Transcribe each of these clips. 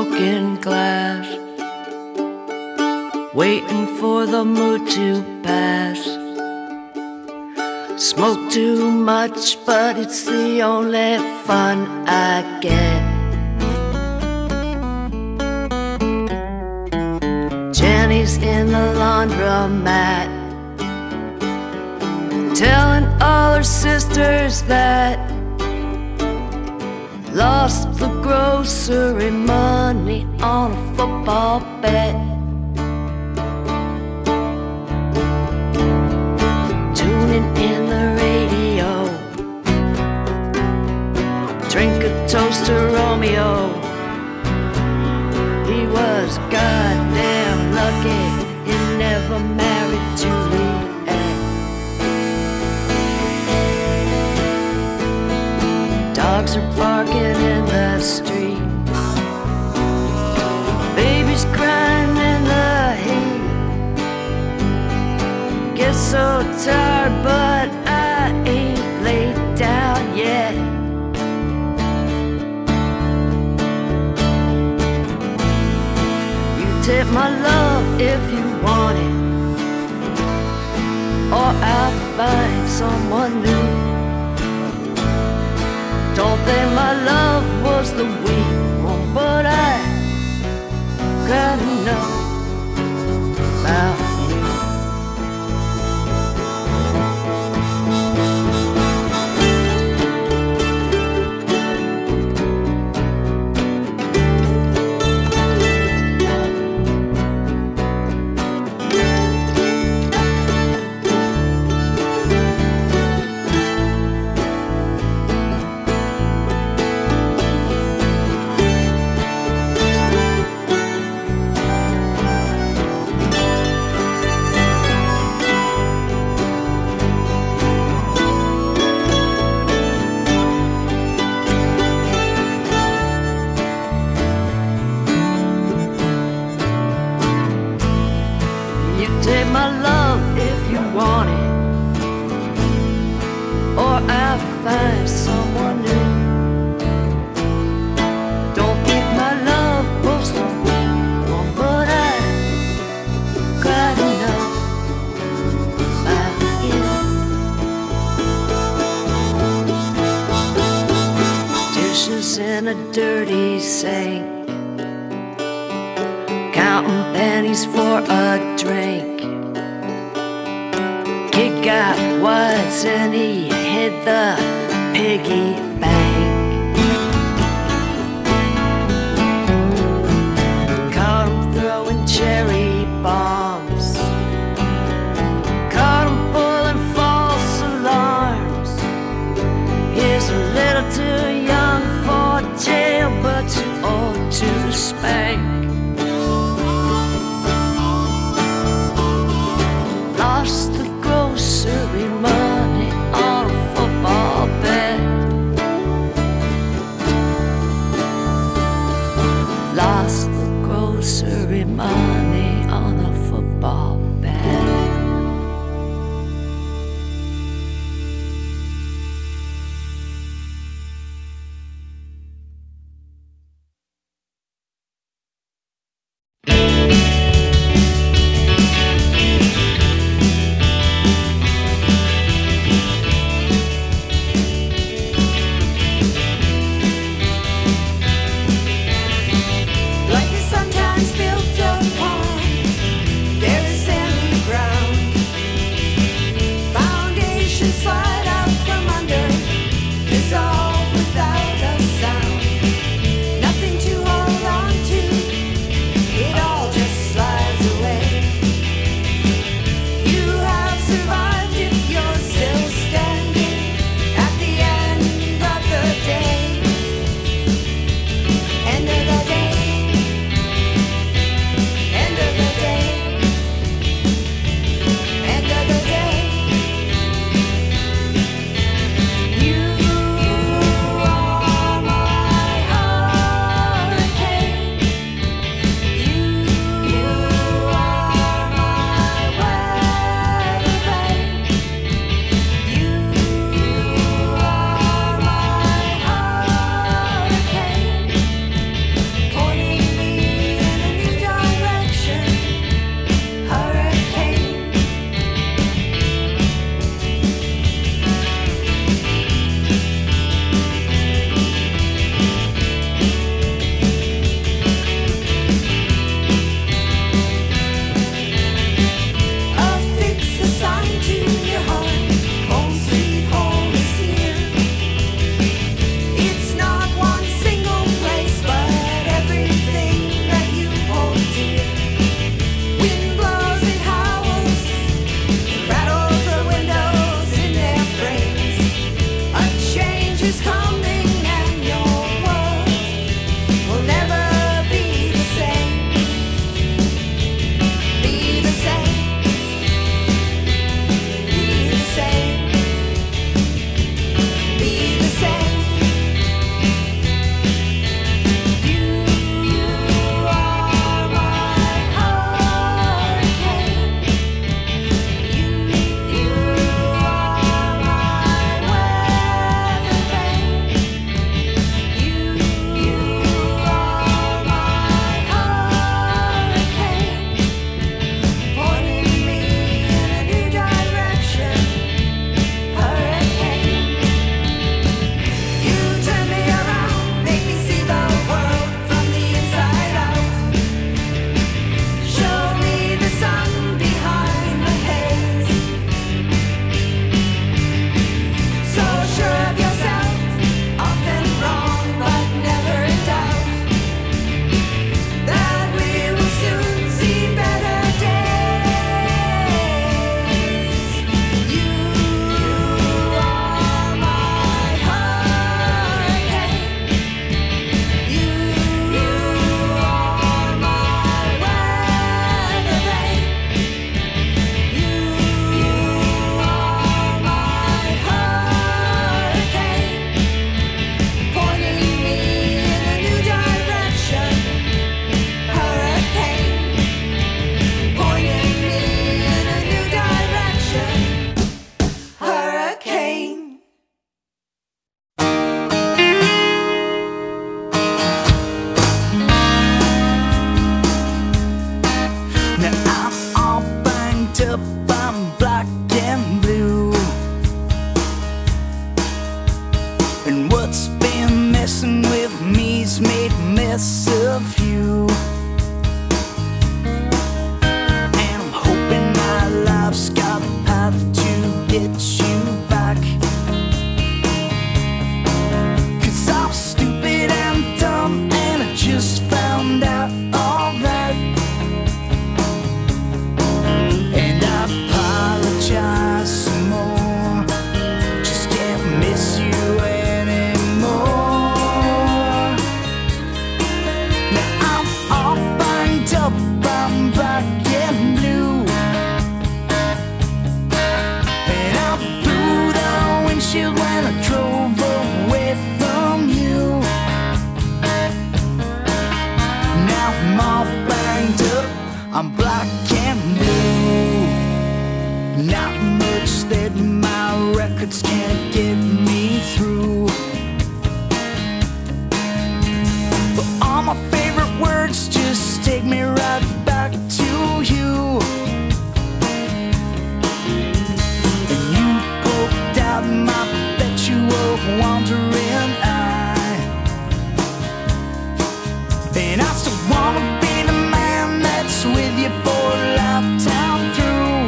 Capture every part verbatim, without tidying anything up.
broken glass, waiting for the mood to pass. Smoke too much, but it's the only fun I get. Jenny's in the laundromat, telling all her sisters that lost the grocery money on a football bet. Tuning in the radio, drink a toast to Romeo. He was goddamn lucky he never married Juliet. Dogs are barking in the street, babies crying in the heat. Get so tired, but I ain't laid down yet. You take my love if you want it, or I'll find someone new. Don't think my love was the weak one, but I gotta know about you. Take my love if you want it, or I'll find someone new. Don't think my love was the weak one, but I gotta know about you. Dishes in a dirty sink, counting pennies for a drink. Kid got wise and he hit the piggy bank. Caught him throwing cherry bombs, caught him pulling false alarms. He's a little too young for jail, but too old to spank. Lost the grocery money on a football bet. Lost the grocery money on a football bet. Like the sometimes built upon banged up, I'm black and blue. And what's been messing with me's made a mess of you. And I'm hoping my life's got a path to get you back. Cause I'm stupid and dumb, and I just found out all that. And I apologize some more, just can't miss you anymore. Now I'm all banged up, I'm black and blue. And I'm through the windshield when I drove away from you. Now I'm all banged up, I'm black and blue. Not much that my records can't get me through. But all my favorite words just take me right back to you. And you poked out my perpetual wandering eye. And I still wanna be the man that's with you for a lifetime through.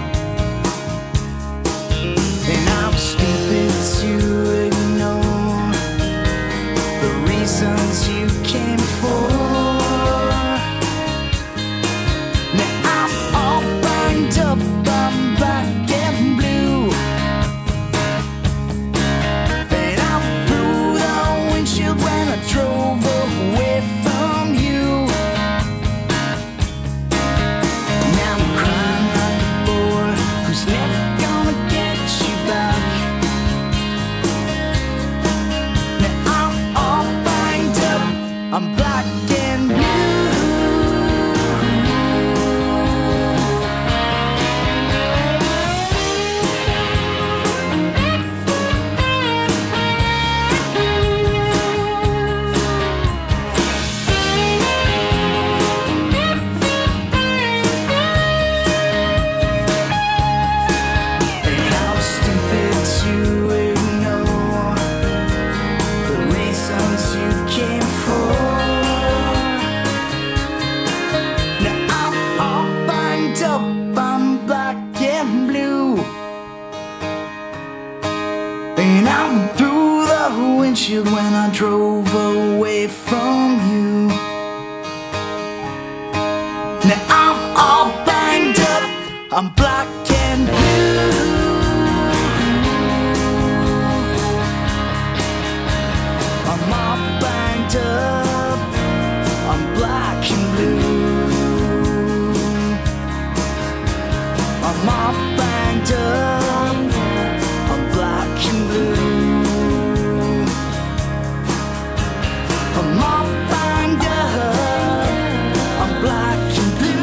And I'm stupid to ignore the reasons you came for. Now I'm all banged up, I'm black and blue. And I'm through the windshield when I drove away from you. Now I'm crying like a boy who's never gonna get you back. Now I'm all banged up, I'm black and blue. And I'm stupid to ignore the reasons you came for. Now I'm all banged up, I'm black and blue. And I'm through the windshield when I drove away from you. Now I'm all banged up, I'm black and blue. I'm all banged up, I'm black and blue. I'm all banged up, I'm black and blue. I'm all banged up, I'm black and blue.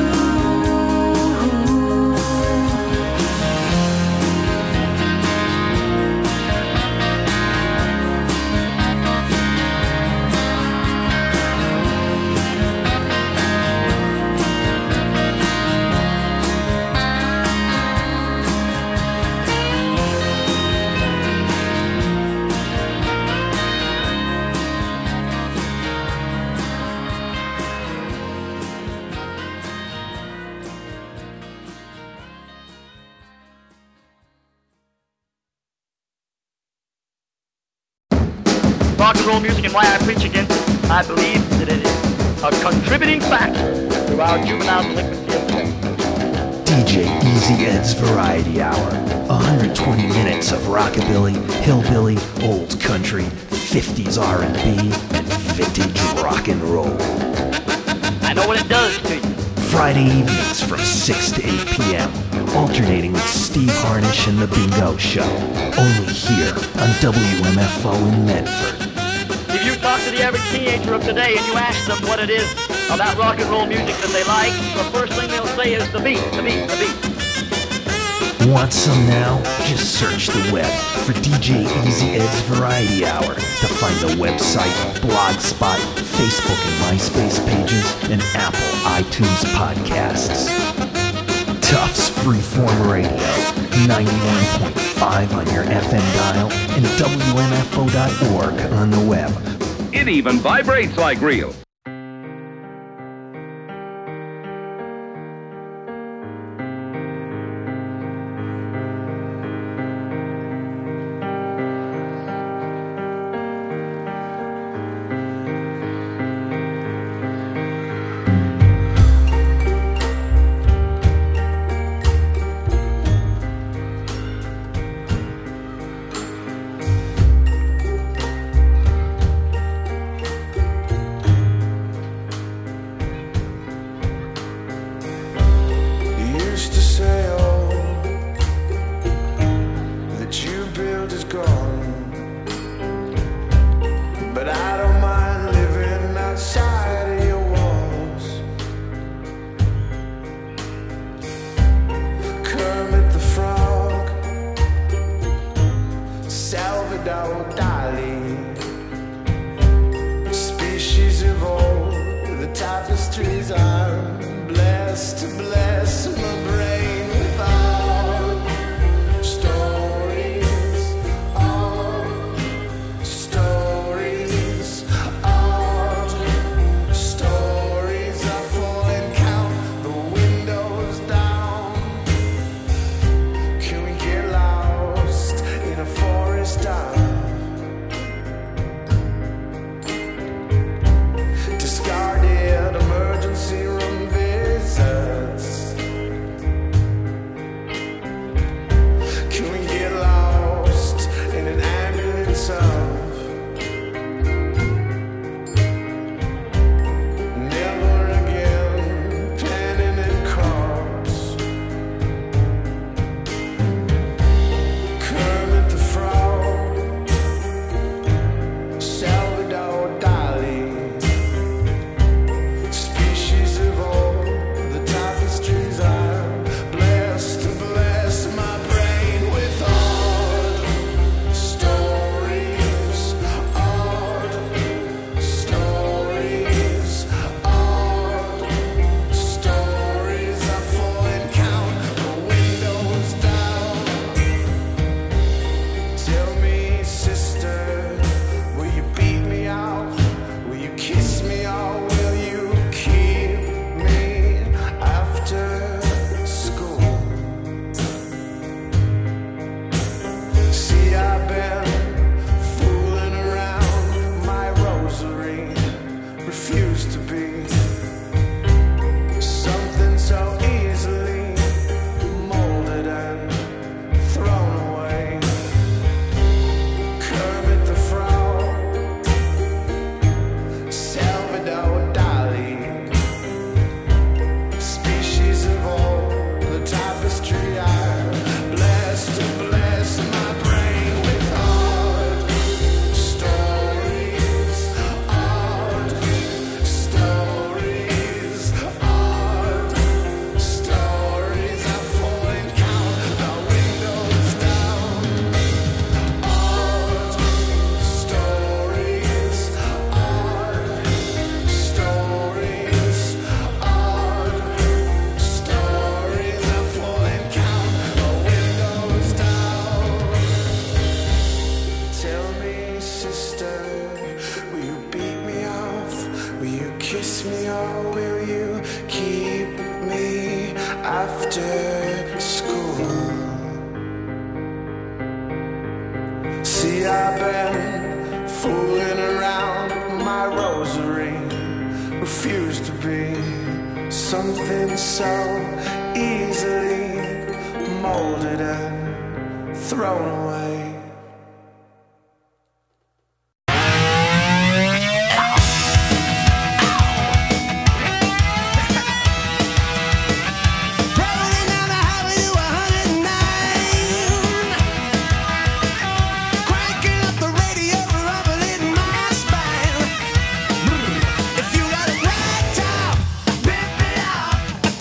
Rock and roll music and why I preach against it, I believe that it is a contributing factor to our juvenile delinquency of sex. D J Easy Ed's Variety Hour. one hundred twenty minutes of rockabilly, hillbilly, old country, fifties R and B, and vintage rock and roll. I know what it does to you. Friday evenings from six to eight p.m. Alternating with Steve Harnish and The Bingo Show. Only here on W M F O in Medford. If you talk to the average teenager of today and you ask them what it is about rock and roll music that they like, the first thing they'll say is the beat, the beat, the beat. Want some now? Just search the web for D J Easy Ed's Variety Hour to find the website, Blogspot, Facebook and MySpace pages, and Apple iTunes podcasts. Tufts Freeform Radio, ninety-one point five on your F M dial and W M F O dot org on the web. It even vibrates like real.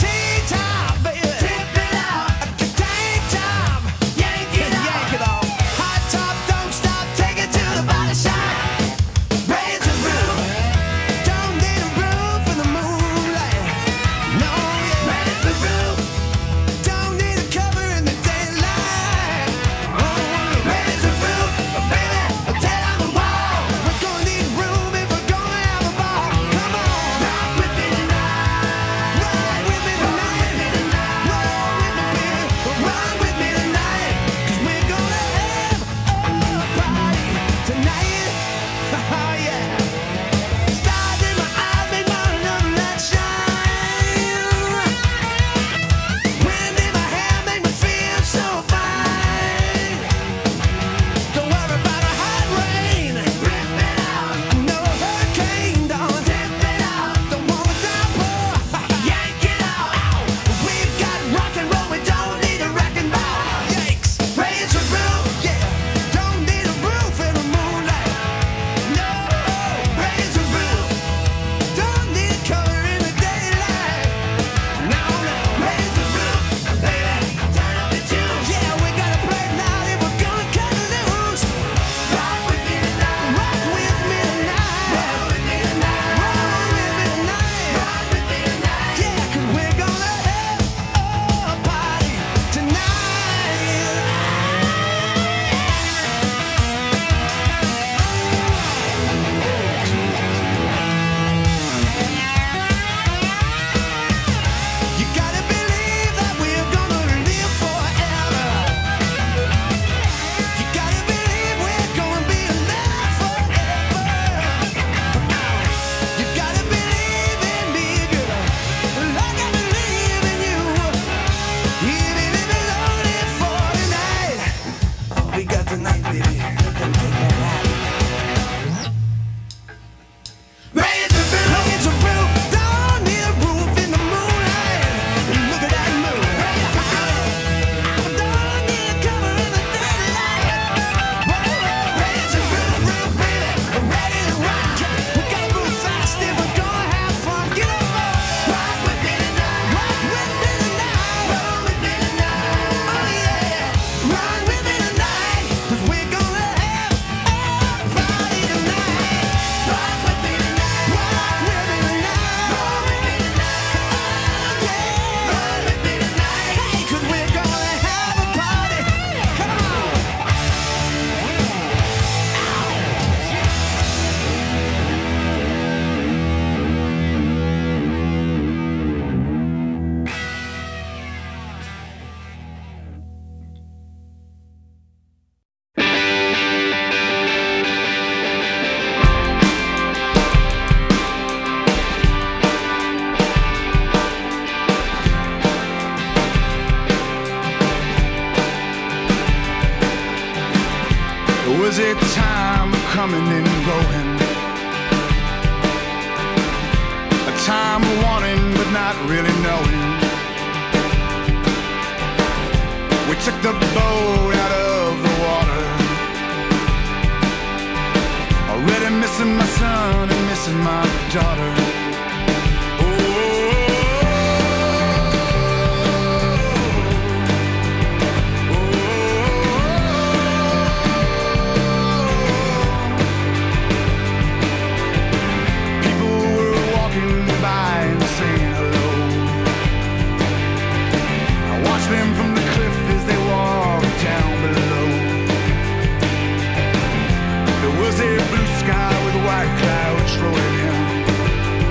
Yank it off. was a time of coming and going, a time of wanting but not really knowing. We took the boat out of the water, already missing my son and missing my daughter. Them from the cliff as they walked down below. There was a blue sky with white clouds rolling in.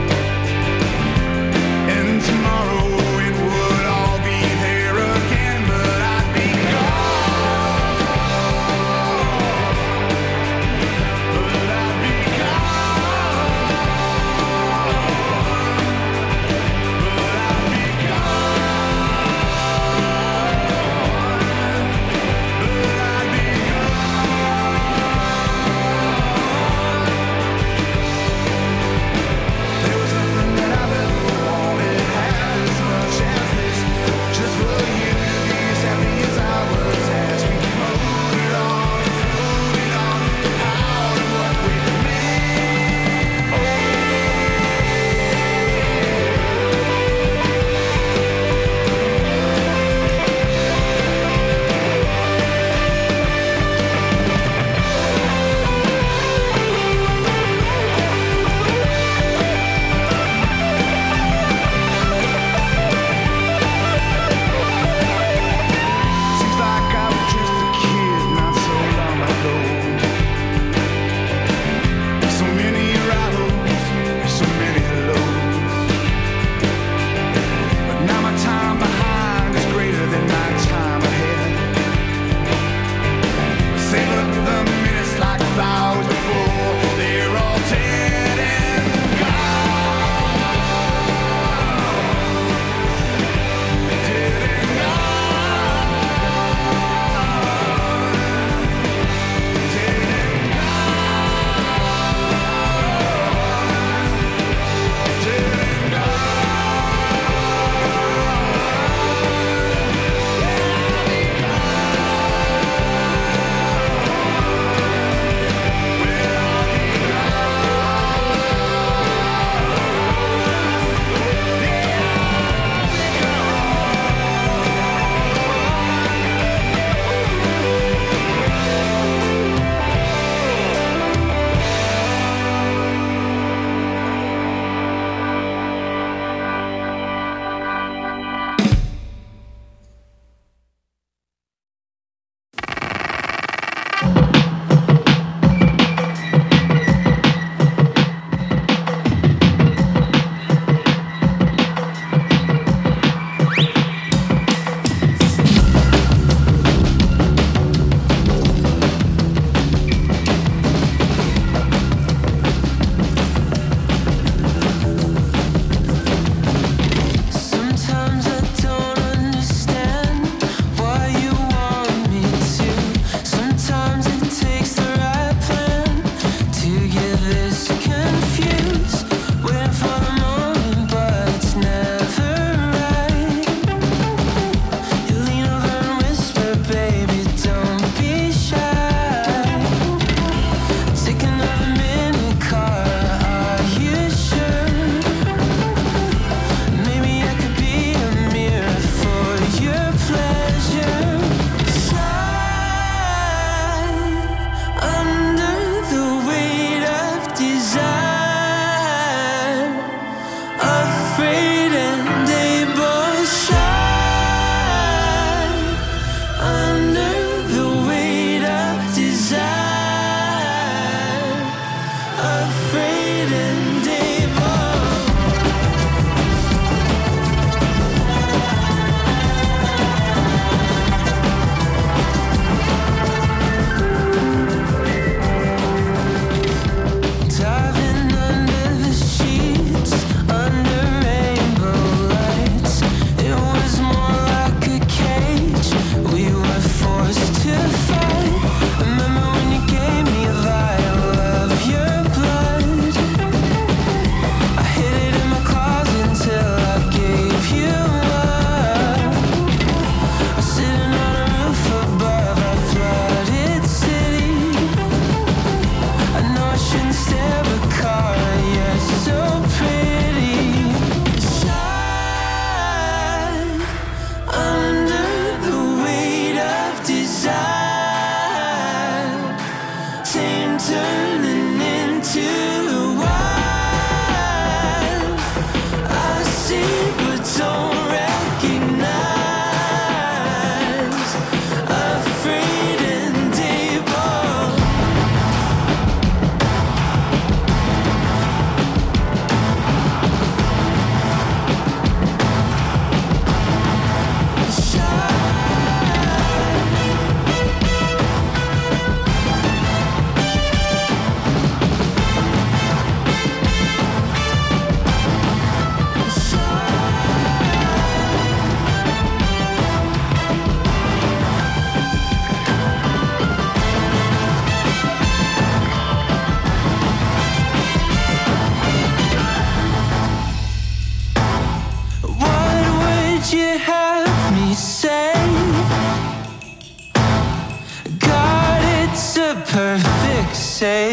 say.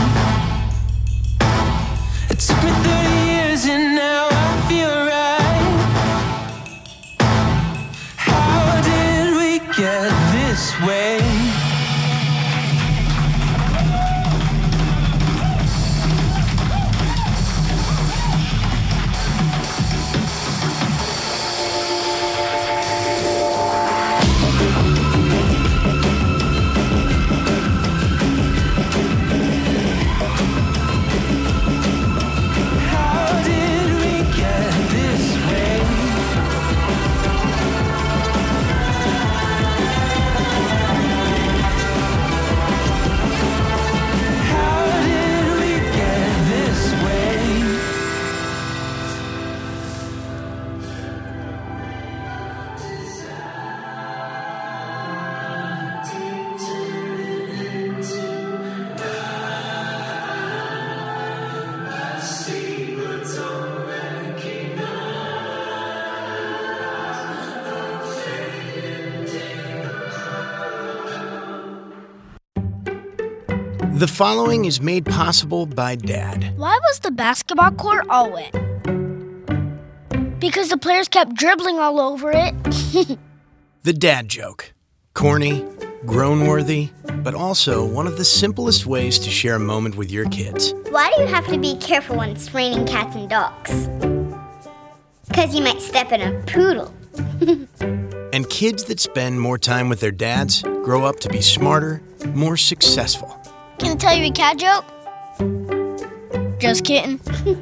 It took me thirty years and now I feel right. How did we get this way? The following is made possible by Dad. Why was the basketball court all wet? Because the players kept dribbling all over it. The dad joke. Corny, groan-worthy, but also one of the simplest ways to share a moment with your kids. Why do you have to be careful when it's raining cats and dogs? Because you might step in a poodle. And kids that spend more time with their dads grow up to be smarter, more successful. Can I tell you a cat joke? Just kidding.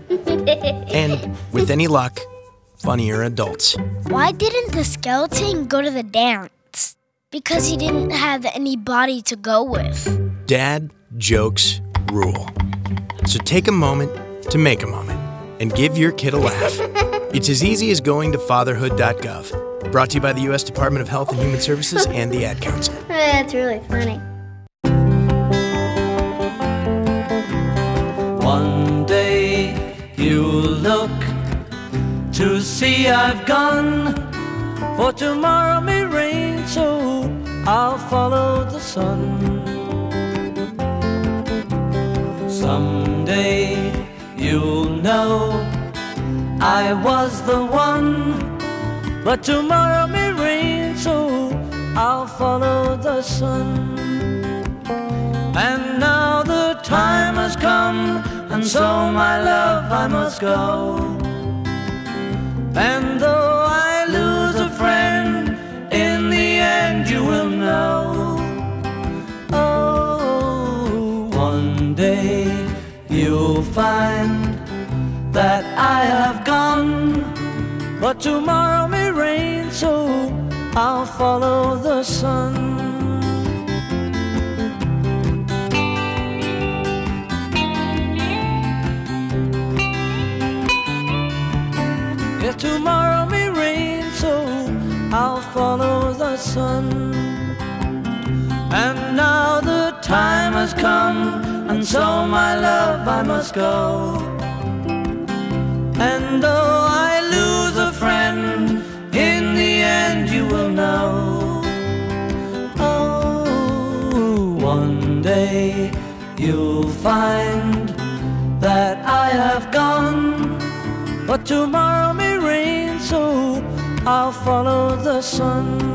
And, with any luck, funnier adults. Why didn't the skeleton go to the dance? Because he didn't have any body to go with. Dad jokes rule. So take a moment to make a moment and give your kid a laugh. It's as easy as going to fatherhood dot gov. Brought to you by the U S Department of Health and Human Services and the Ad Council. That's really funny. One day you'll look to see I've gone, for tomorrow may rain, so I'll follow the sun. Someday you'll know I was the one, but tomorrow may rain, so I'll follow the sun. And now the time has come, and so my love I must go. And though I lose a friend, in the end you will know. Oh, one day you'll find that I have gone, but tomorrow may rain, so I'll follow the sun. Yeah, tomorrow may rain, so I'll follow the sun. And now the time has come, and so my love I must go. And though I lose a friend, in the end you will know. Oh, one day you'll find that I have gone, but tomorrow may rain, so I'll follow the sun.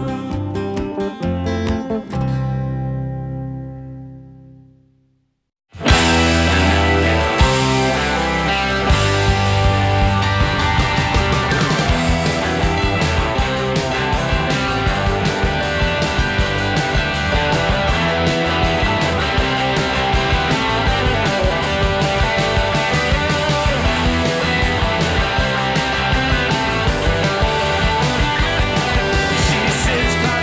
She sits by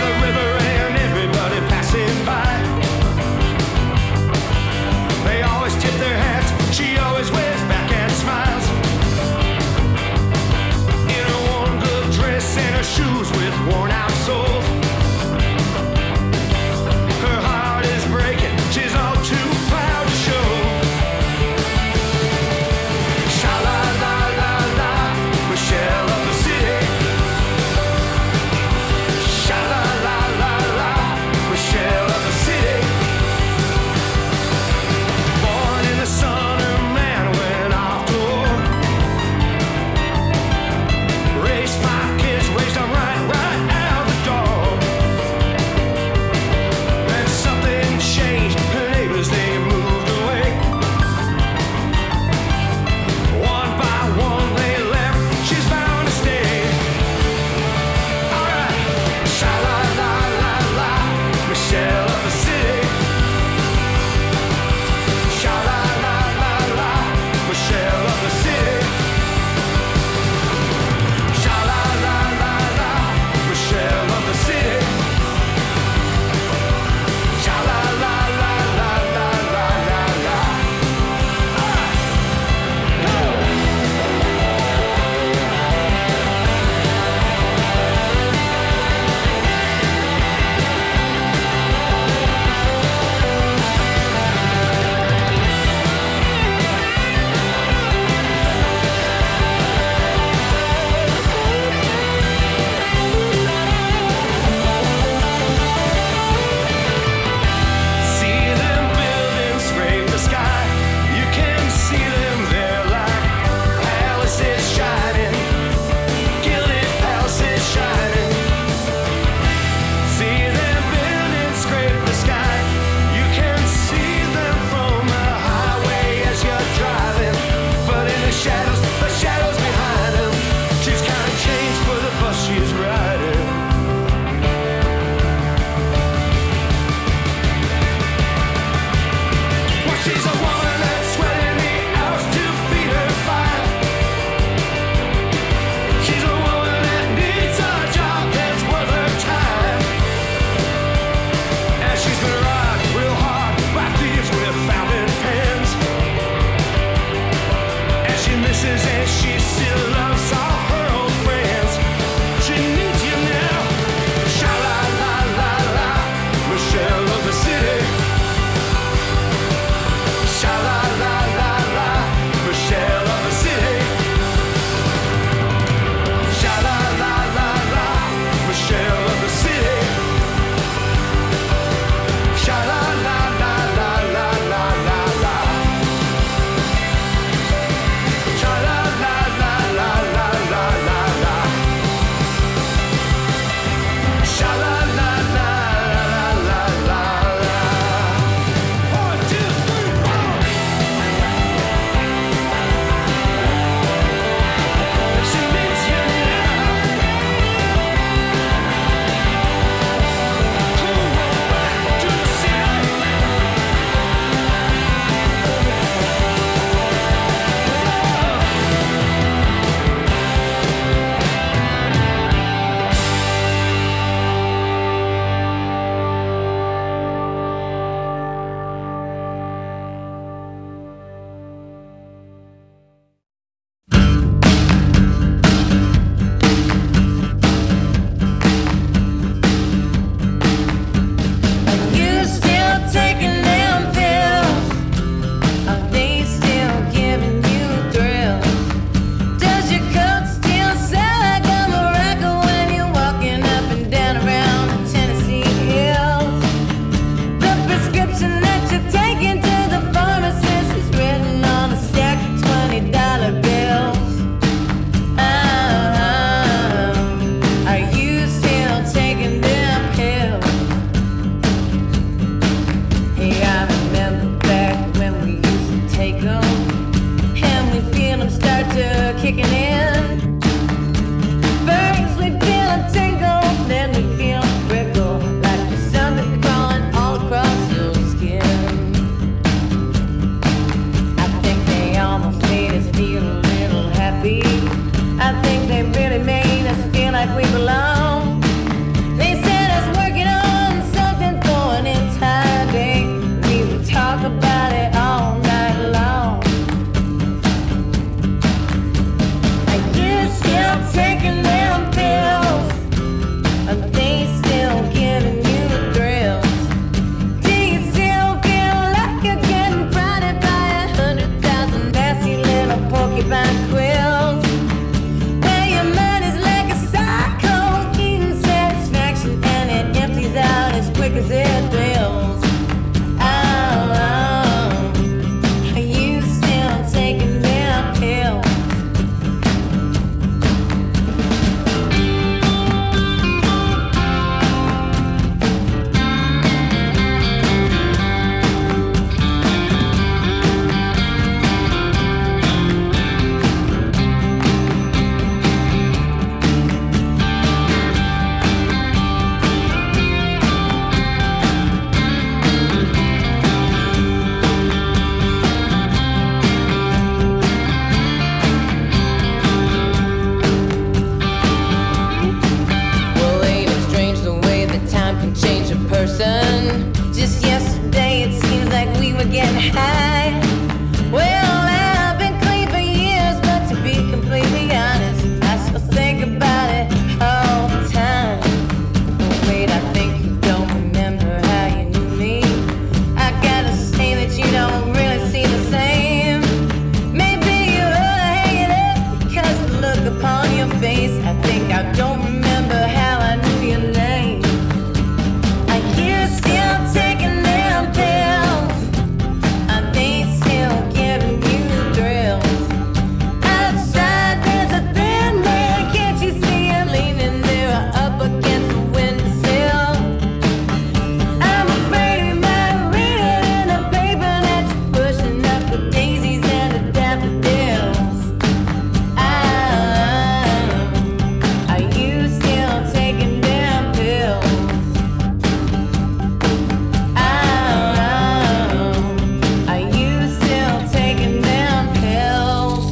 like we belong. They said us working on something for an entire day. We would talk about it all night long. Are you still taking them pills? Are they still giving you the thrills? Do you still feel like you're getting prodded by a hundred thousand nasty little porcupine quills? Where your mind is like a cycle, eating satisfaction, and it empties out as quick as it builds. Oh, oh, are you still taking them pills? Well, ain't it strange the way that time can change a person? Just yesterday it seems like we were getting high. Well, I've been clean for years, but to be completely honest, I still think about it all the time. But wait, I think you don't remember how you knew me. I gotta say that you don't really see the same. Maybe you ought to hang it up, because the look upon your face, I think I don't remember how I knew your name. Are you still taking them pills? Are they still giving you the thrills? Outside there's a thin man, can't you see him leaning there up against the windowsill? I'm afraid he might read it in the paper that you're pushing up the daisies and the daffodils. Ah, are you still taking them pills? Ah, are you still taking them pills?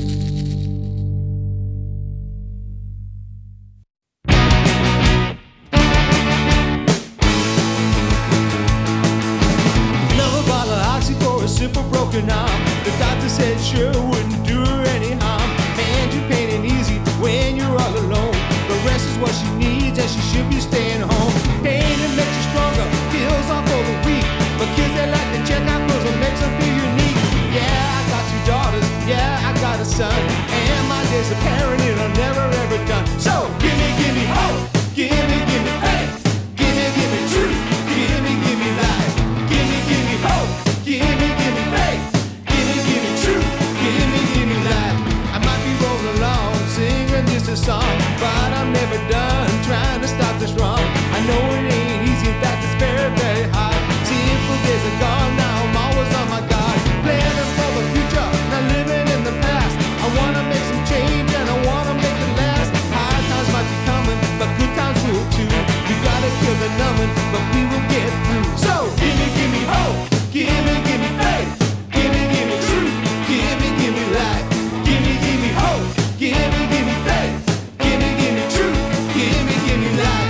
Another bottle of oxy for a simple broken arm. The doctor said sure wouldn't do her any harm. And you're pain easy when you're all alone. The rest is what she needs and she should be staying home. Pain it makes you stronger, kills off all the weak. But kids they like to check out clothes and makes them feel unique. Yeah, I got two daughters, yeah, I got a son. And my days of parenting are never ever done. So gimme, gimme hope, gimme, gimme faith, gimme, gimme truth, gimme, gimme life, gimme, gimme hope, gimme, gimme faith, gimme, gimme truth, gimme, gimme life. I might be rolling along, singing just a song, but I'm never done trying to stop this wrong. I know it ain't easy, in fact it's very, very hard. Simple days are gone, now I'm always on my guard. Planning for the future, not living in the past. I wanna make some change and I wanna make it last. Hard times might be coming, but good times will too. We gotta kill the numbing, but we will get through. So gimme, gimme hope, gimme, gimme faith, gimme, gimme truth, gimme, gimme life, gimme, gimme hope, gimme, gimme faith, gimme, gimme truth, gimme, gimme life.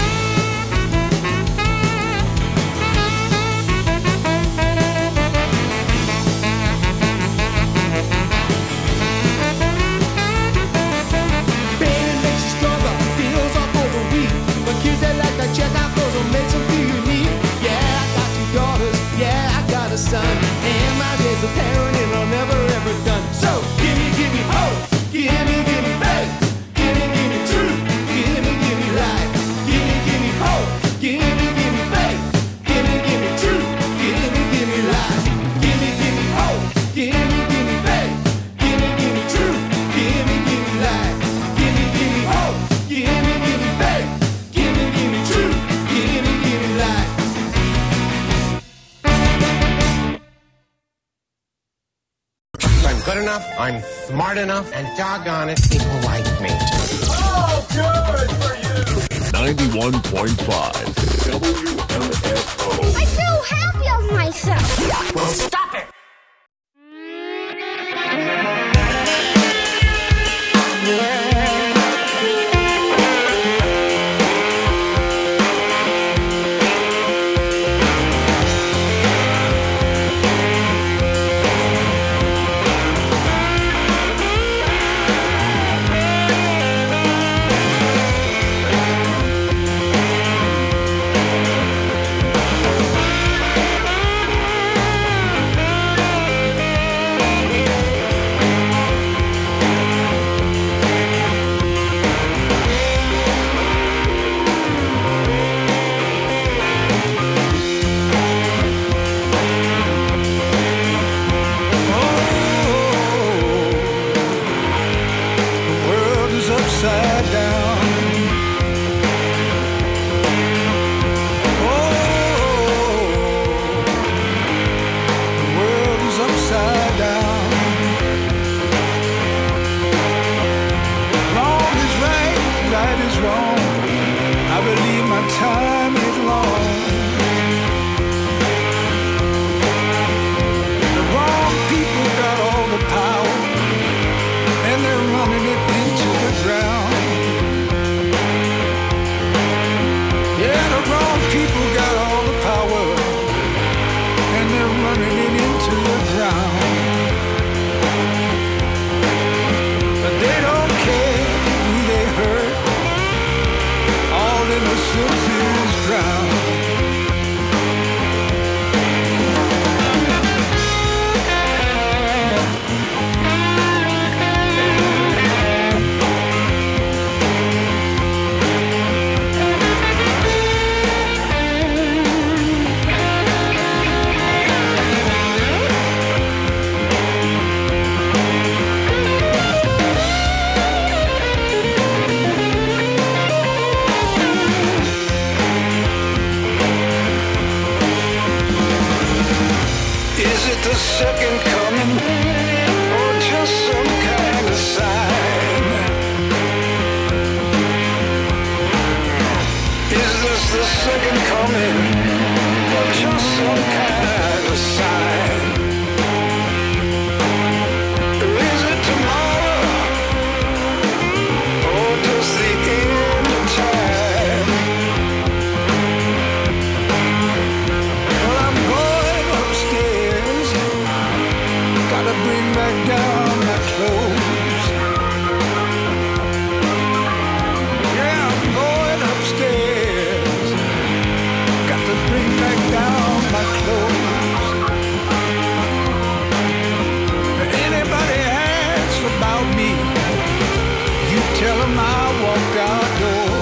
Pain it makes you stronger, feels off all the weak. But kids they like to check out clothes and makes them feel unique. Yeah, I got two daughters, yeah, I got a son. And my days of parenting are never ever done. So gimme, gimme hope, gimme, gimme faith, gimme, gimme truth, gimme, gimme life, gimme, gimme hope, gimme, gimme faith, gimme, gimme truth, gimme, gimme life, gimme, gimme hope, gimme, gimme faith, gimme, gimme truth, gimme, gimme life, gimme, gimme hope, gimme, gimme faith, gimme, gimme truth, gimme, gimme life. I'm good enough, I'm smart enough, and doggone it, people like me. Oh, good for you! ninety-one point five W M F O. I feel happy of myself. Well, stop it! upside down. Oh, the world is upside down. Wrong is right, right is wrong. I believe my time is long. The wrong people got all the power, and they're running it into the ground. Yeah, the wrong people got all the power, and they're running it into the ground. But they don't care who they hurt. All innocence is drowned. The second coming, or just some kind of sign? Is this the second coming, or just some kind of sign? Is it tomorrow, or just the end of time? Well, I'm going upstairs, gotta bring back down my clothes. Yeah, I'm going upstairs, got to bring back down my clothes. If anybody asks about me, you tell them I walked outdoors.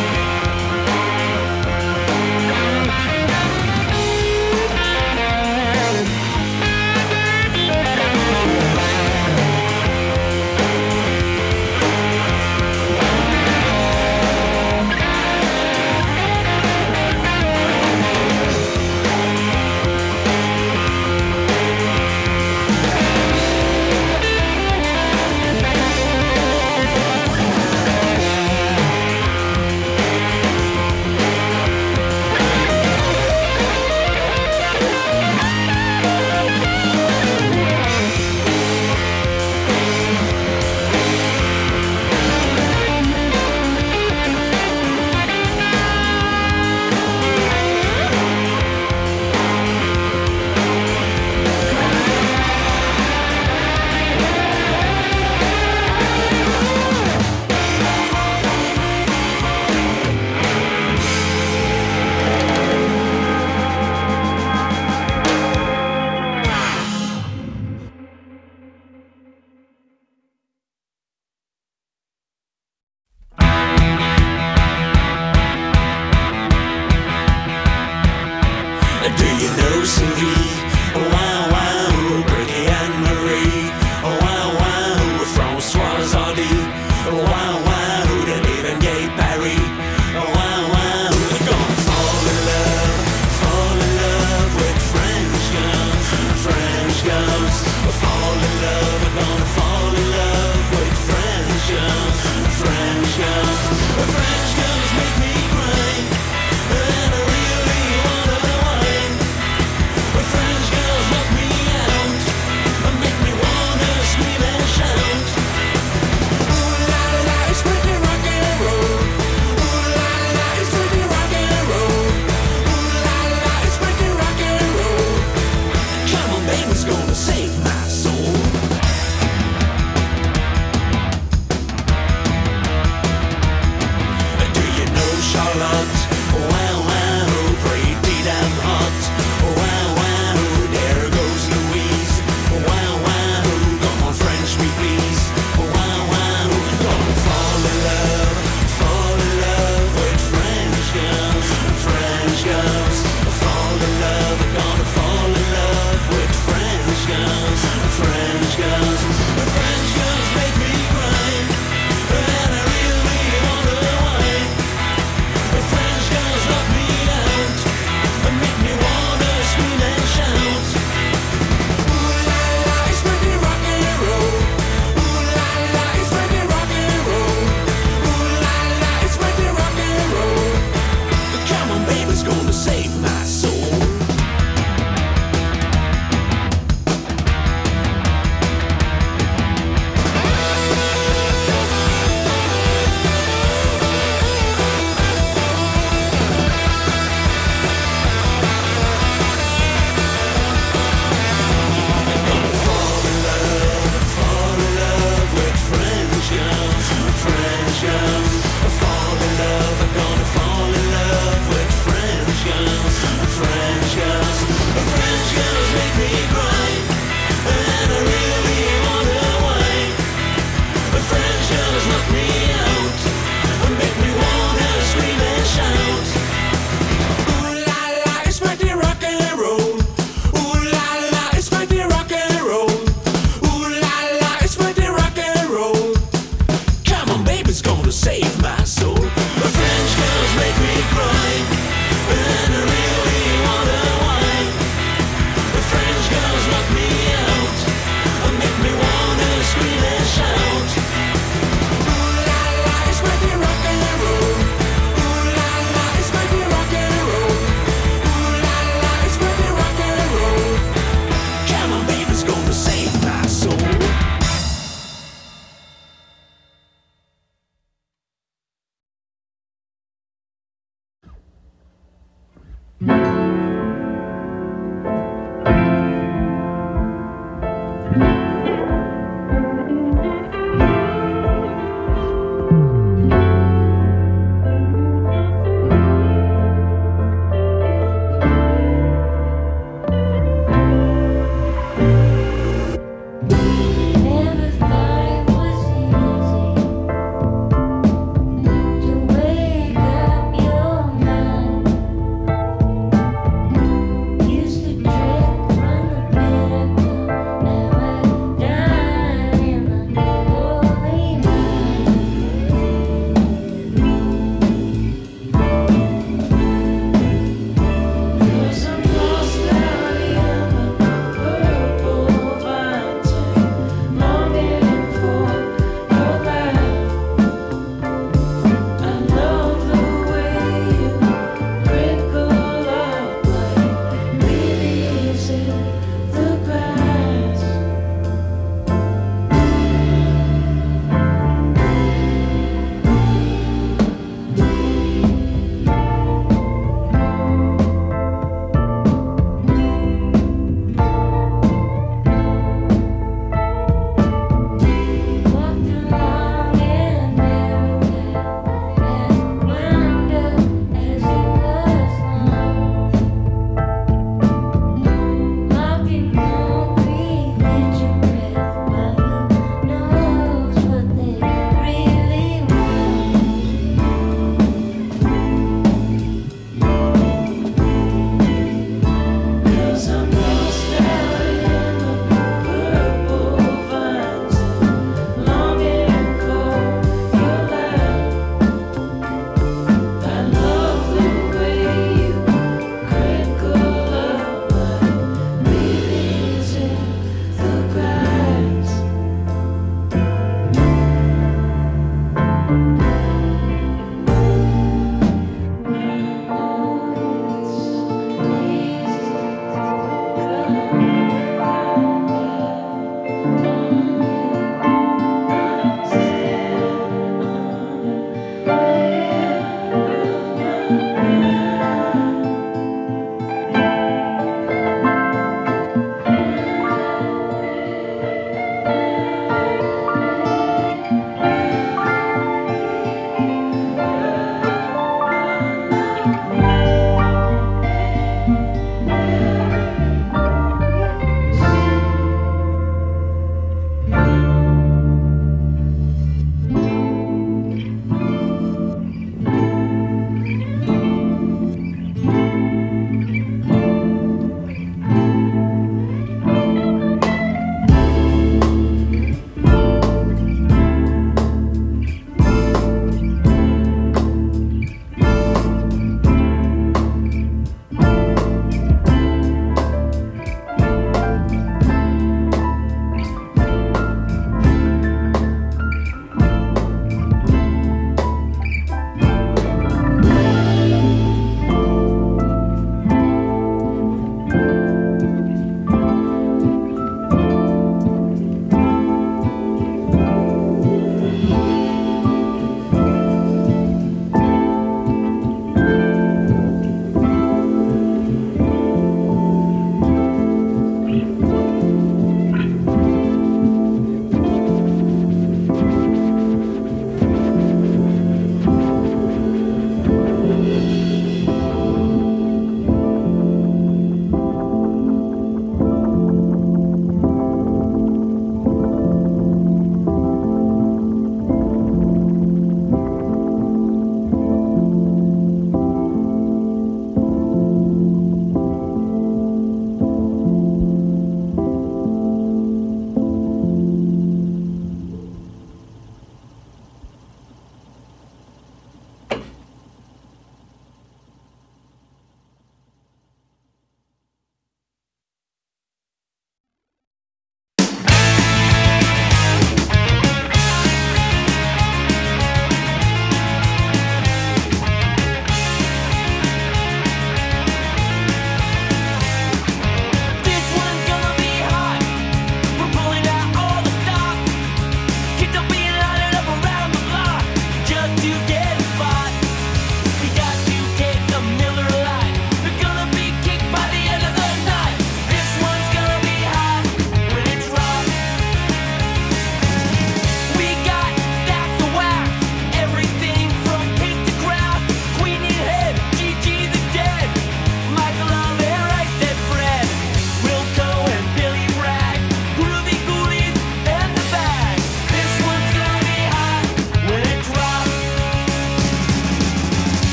Do you know Sylvie? Wow, wow, Bertie and Marie. Wow, wow, Francoise Hardy. Wow, wow, Denise and Gay Paris. Wow, wow, they're gonna fall in love, fall in love with French girls, French girls. Fall in love, they're gonna fall in love with French girls, French girls. French girls make me cry, and I really wanna whine. French girls knock me out, make me wanna scream and shout. Ooh la la, it's pretty rock and roll. Ooh la la, it's pretty rock and roll. Ooh la la, it's pretty rock and roll. Come on, baby's gonna save my soul. baby's gonna save my soul. The French girls make me cry, and I really wanna whine. The French girls knock me out, make me wanna scream and shout. Ooh la la, it's might be rock and roll. Ooh la la, it's might be rock and roll. Ooh la la, it's might be rock and roll. Come on, baby's gonna save my soul.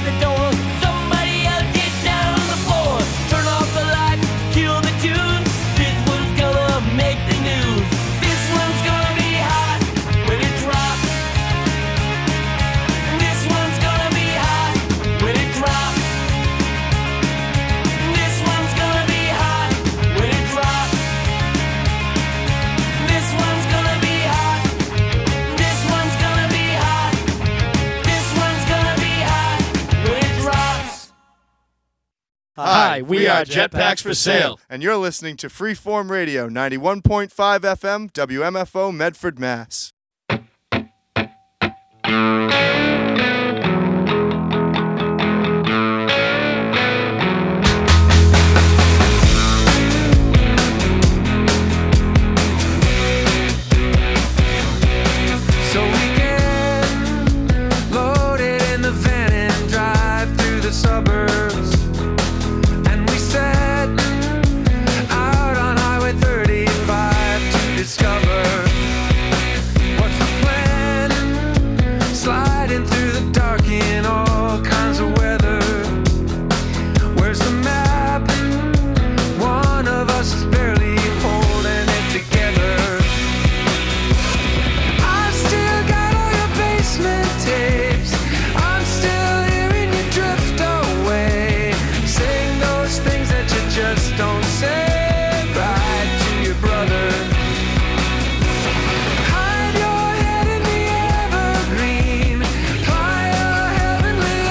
shut the door. Somebody else get down on the floor. Turn off the light, kill the tune. This one's gonna make the news. This one's gonna be hot when it drops. This one's gonna be hot when it drops. This one's gonna be hot when it drops. This one's gonna be hot. This one's gonna be hot. This one's gonna be hot when it drops. Hi, we are Jetpacks for Sale, and you're listening to Freeform Radio, ninety-one point five F M, W M F O, Medford, Mass.